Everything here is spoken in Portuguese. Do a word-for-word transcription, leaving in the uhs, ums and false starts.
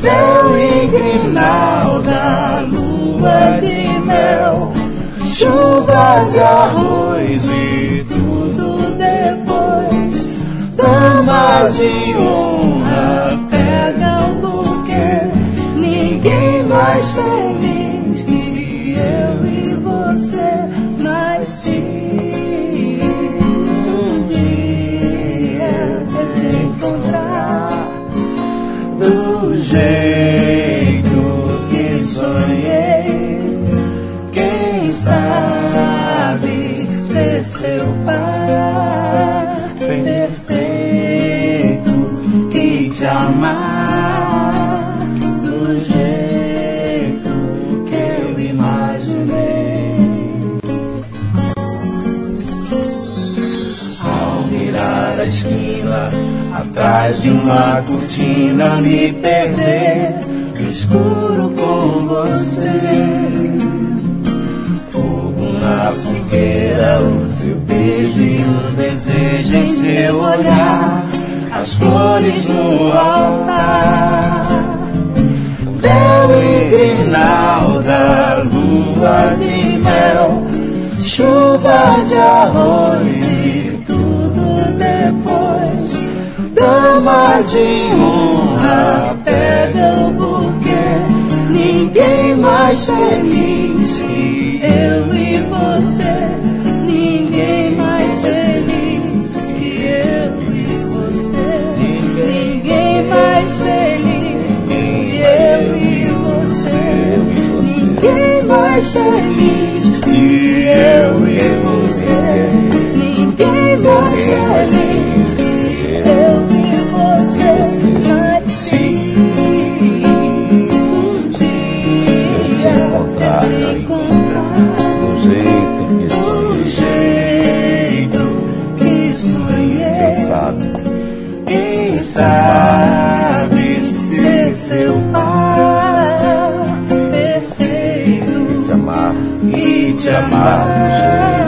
véu e grinalda, lua de mel, chuva de arroz e tudo depois. Dama de honra, pega o buquê, ninguém mais feliz que eu e você. Mas se um dia eu te encontrar do jeito que sonhei, quem sabe ser seu pai perfeito e te amar do jeito que eu imaginei. Ao virar a esquina, atrás de uma cortina, me perder no escuro com você. Fogo na fogueira, o seu beijo e o desejo em seu olhar, as flores no altar. Véu e grinalda, lua de mel, chuva de arroz e tudo depois. Dama de honra, pega o buquê, ninguém mais feliz que eu e você. Ninguém mais feliz que eu e você. Ninguém mais feliz que eu e você. Ninguém mais feliz que eu e você. Ninguém mais feliz que eu e você. Mas se um dia eu te encontrar do jeito que sonhei, do jeito que sonhei, quem sabe, quem sabe ser seu pai perfeito te amar, e te amar